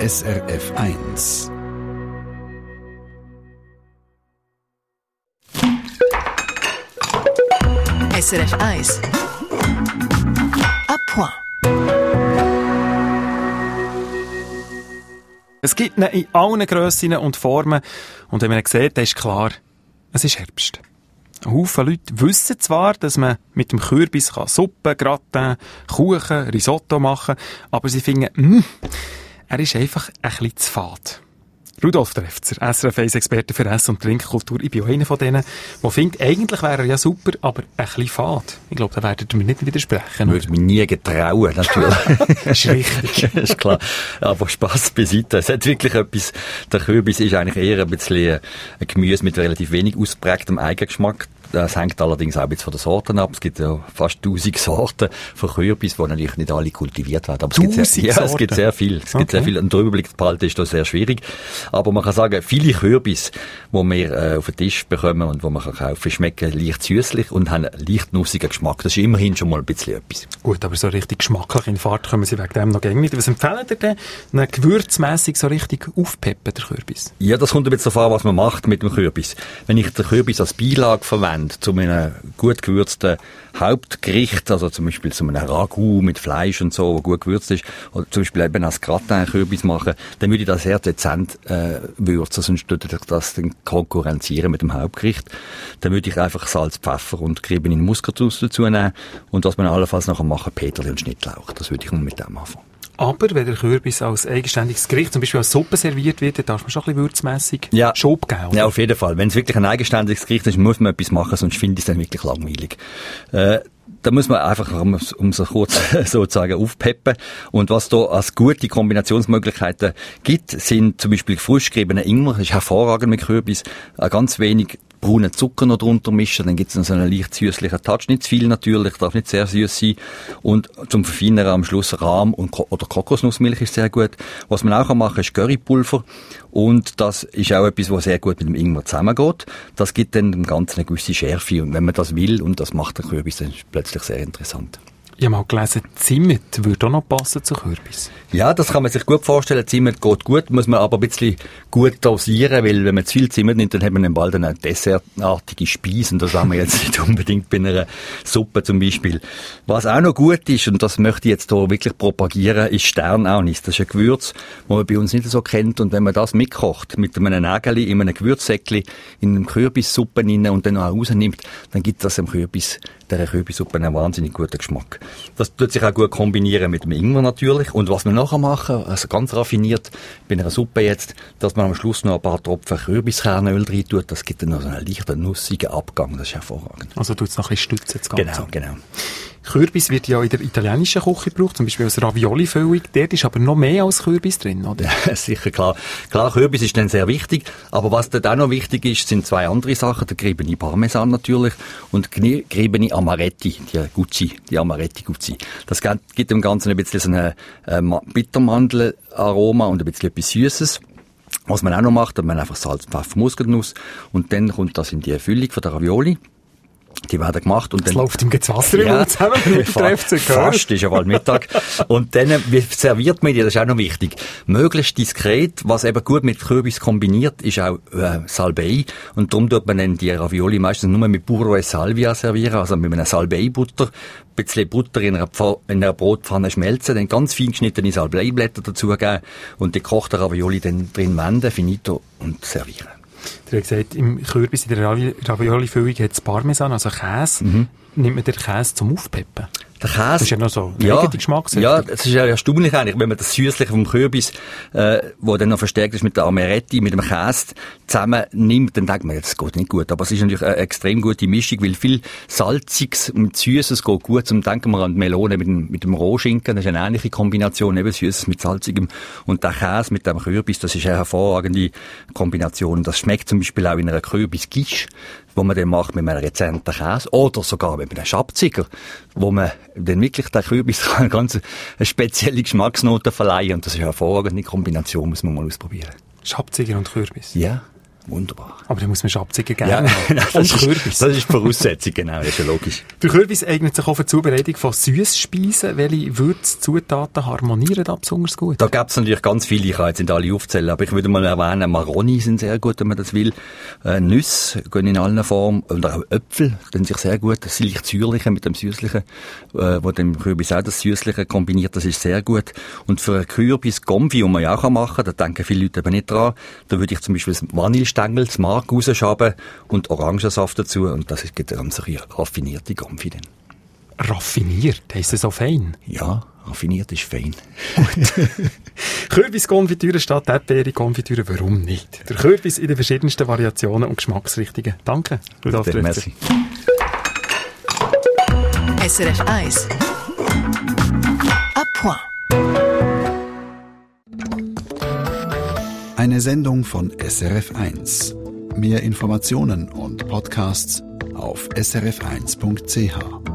SRF 1. SRF 1. À point. Es gibt ihn in allen Grössen und Formen. Und wenn man ihn sieht, dann ist klar, es ist Herbst. Ein Haufen Leute wissen zwar, dass man mit dem Kürbis Suppe, Gratin, Kuchen, Risotto machen kann, aber sie finden, er ist einfach ein bisschen zu fad. Rudolf Trefzer, SRF 1-Experte für Ess- und Trinkkultur. Ich bin auch einer von denen, der findet, eigentlich wäre er ja super, aber ein bisschen fad. Ich glaube, da werdet ihr mir nicht widersprechen. Würde mich nie getrauen, natürlich. Das ist richtig. Das ist klar. Aber Spass beiseite. Es hat wirklich etwas, der Kürbis ist eigentlich eher ein bisschen ein Gemüse mit relativ wenig ausprägtem Eigengeschmack. Das hängt allerdings auch ein bisschen von den Sorten ab. Es gibt ja fast 1000 Sorten von Kürbis, die natürlich nicht alle kultiviert werden. Aber es gibt sehr viel. Es gibt sehr viel. Und der Überblick zu behalten ist da sehr schwierig. Aber man kann sagen, viele Kürbis, die wir auf den Tisch bekommen und die man kaufen kann, schmecken leicht süßlich und haben einen leicht nussigen Geschmack. Das ist immerhin schon mal ein bisschen etwas. Gut, aber so richtig geschmacklich in Fahrt kommen Sie wegen dem noch gängig nicht. Was empfehlen Sie denn, einen gewürzmässig so richtig aufpeppen, der Kürbis? Ja, das kommt ein bisschen davon, was man macht mit dem Kürbis. Wenn ich den Kürbis als Beilage verwende, zu einem gut gewürzten Hauptgericht, also zum Beispiel zu einem Ragout mit Fleisch und so, wo gut gewürzt ist, oder zum Beispiel eben als Gratin-Kürbis machen, dann würde ich das sehr dezent würzen, sonst würde ich das dann konkurrenzieren mit dem Hauptgericht. Dann würde ich einfach Salz, Pfeffer und geriebene Muskatnuss dazu nehmen und was man allenfalls nachher machen, Peterli und Schnittlauch. Das würde ich mit dem anfangen. Aber wenn der Kürbis als eigenständiges Gericht, zum Beispiel als Suppe serviert wird, dann darf man schon ein bisschen würzmässig Schub geben. Oder? Ja, auf jeden Fall. Wenn es wirklich ein eigenständiges Gericht ist, muss man etwas machen, sonst finde ich es dann wirklich langweilig. Da muss man einfach, um so kurz sozusagen aufpeppen. Und was da als gute Kombinationsmöglichkeiten gibt, sind zum Beispiel frisch geriebener Ingwer, das ist hervorragend mit Kürbis, ganz wenig braunen Zucker noch drunter mischen, dann gibt es noch so einen leicht süßlichen Touch, nicht zu viel natürlich, darf nicht sehr süß sein. Und zum Verfeinern am Schluss Rahm oder Kokosnussmilch ist sehr gut. Was man auch machen kann, ist Currypulver. Und das ist auch etwas, was sehr gut mit dem Ingwer zusammengeht. Das gibt dann dem Ganzen eine gewisse Schärfe. Und wenn man das will, und das macht der Kürbis, dann ist es plötzlich sehr interessant. Ich habe mal gelesen, Zimt würde auch noch passen zu Kürbis. Ja, das kann man sich gut vorstellen. Zimt geht gut, muss man aber ein bisschen gut dosieren, weil wenn man zu viel Zimt nimmt, dann hat man bald eine dessertartige Speise. Und das haben wir jetzt nicht unbedingt bei einer Suppe zum Beispiel. Was auch noch gut ist, und das möchte ich jetzt hier wirklich propagieren, ist Sternanis. Das ist ein Gewürz, das man bei uns nicht so kennt. Und wenn man das mitkocht, mit einem Nägeli in einem Gewürzsäckli, in einem Kürbissuppe rein und dann noch rausnimmt, dann gibt das dem Kürbis, der Kürbissuppe einen wahnsinnig guten Geschmack. Das tut sich auch gut kombinieren mit dem Ingwer natürlich. Und was wir nachher machen, also ganz raffiniert bei einer Suppe jetzt, dass man am Schluss noch ein paar Tropfen Kürbiskernöl rein tut, das gibt dann noch so einen leichten, nussigen Abgang. Das ist hervorragend. Also tut es noch ein bisschen stützen, das Ganze. Genau. Kürbis wird ja in der italienischen Küche gebraucht, zum Beispiel als Ravioli-Füllung. Dort ist aber noch mehr als Kürbis drin, oder? Ja, sicher, klar. Klar, Kürbis ist dann sehr wichtig. Aber was dort auch noch wichtig ist, sind zwei andere Sachen. Der geriebene Parmesan natürlich und geriebene Amaretti, die Amaretti Guzzi. Das gibt dem Ganzen ein bisschen so ein Bittermandelaroma und ein bisschen etwas Süßes. Was man auch noch macht, hat man einfach Salz, Pfeffer, Muskatnuss und dann kommt das in die Füllung von der Ravioli. Die werden gemacht und das dann läuft im Wasser im Mund zusammen, wenn du fast, ist ja bald Mittag. Und dann, wie serviert man die, das ist auch noch wichtig. Möglichst diskret, was eben gut mit Kürbis kombiniert, ist auch Salbei. Und darum tut man dann die Ravioli meistens nur mit Burro e Salvia servieren, also mit einer Salbei-Butter. Ein bisschen Butter in einer Brotpfanne schmelzen, dann ganz fein geschnittene Salbeiblätter dazugeben und die gekochte Ravioli dann drin wenden, finito und servieren. Du hast gesagt, im Kürbis, in der Ravioli-Füllung hat es Parmesan, also Käse. Nimmt man den Käse zum Aufpeppen? Der Käse. Das ist ja noch so ein Geschmacksrichtung. Ja, das ist ja erstaunlich eigentlich, wenn man das Süßliche vom Kürbis, wo dann noch verstärkt ist mit der Amaretti, mit dem Käse zusammen nimmt, dann denkt man, das geht nicht gut. Aber es ist natürlich eine extrem gute Mischung, weil viel Salziges und Süßes geht gut. Zum denken wir an die Melone mit dem Rohschinken, das ist eine ähnliche Kombination, eben Süßes mit Salzigem. Und der Käse mit dem Kürbis, das ist eine hervorragende Kombination. Das schmeckt zum Beispiel auch in einer Kürbis-Quiche, wo man dann macht mit einem rezenten Käse oder sogar mit einem Schabziger, wo man dann wirklich den Kürbis eine ganz spezielle Geschmacksnote verleihen. Und das ist eine hervorragende Kombination, muss man mal ausprobieren. Schabziger und Kürbis? Ja. Wunderbar. Aber dann muss man Schabziger gerne Ja, und Kürbis. Das ist die Voraussetzung, genau, das ist ja logisch. Der Kürbis eignet sich auch für die Zubereitung von Süßspeisen. Welche Würzzutaten harmonieren da besonders gut? Da gibt's natürlich ganz viele, ich kann jetzt nicht alle aufzählen, aber ich würde mal erwähnen, Maroni sind sehr gut, wenn man das will. Nüsse gehen in allen Formen, und auch Äpfel, sind sich sehr gut. Das leicht Säuerliche mit dem Süßlichen, wo dem Kürbis auch das Süßliche kombiniert, das ist sehr gut. Und für einen Kürbis Confit, den man ja auch machen kann, da denken viele Leute aber nicht dran, da würde ich zum Beispiel das Vanillestängel, das Mark rausschaben und Orangensaft dazu, und das gibt eine ganz raffinierte Confit dann. Raffiniert, heisst das so fein? Ja, raffiniert ist fein. Kürbiskonfitüre statt Erdbeere-Konfitüre, warum nicht? Der Kürbis in den verschiedensten Variationen und Geschmacksrichtungen. Danke, Rudolf Trefzer. Merci. SRF 1. À point. Eine Sendung von SRF 1. Mehr Informationen und Podcasts auf srf1.ch.